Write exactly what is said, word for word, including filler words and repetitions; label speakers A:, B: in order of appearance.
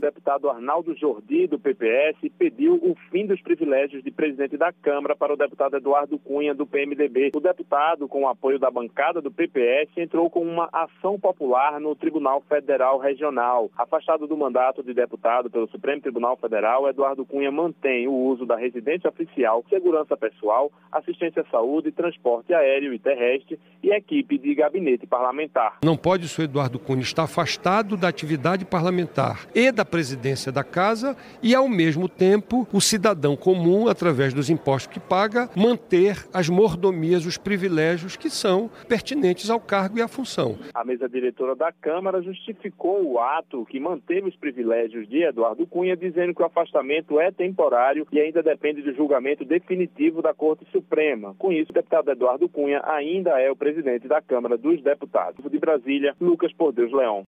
A: O deputado Arnaldo Jordi, do P P S, pediu o fim dos privilégios de presidente da Câmara para o deputado Eduardo Cunha, do P M D B. O deputado, com o apoio da bancada do P P S, entrou com uma ação popular no Tribunal Federal Regional. Afastado do mandato de deputado pelo Supremo Tribunal Federal, Eduardo Cunha mantém o uso da residência oficial, segurança pessoal, assistência à saúde, transporte aéreo e terrestre e equipe de gabinete parlamentar.
B: Não pode o senhor Eduardo Cunha estar afastado da atividade parlamentar e da presidência da Casa e, ao mesmo tempo, o cidadão comum, através dos impostos que paga, manter as mordomias, os privilégios que são pertinentes ao cargo e à função.
A: A mesa diretora da Câmara justificou o ato que manteve os privilégios de Eduardo Cunha, dizendo que o afastamento é temporário e ainda depende do julgamento definitivo da Corte Suprema. Com isso, o deputado Eduardo Cunha ainda é o presidente da Câmara dos Deputados. De Brasília, Lucas Por Deus Leão.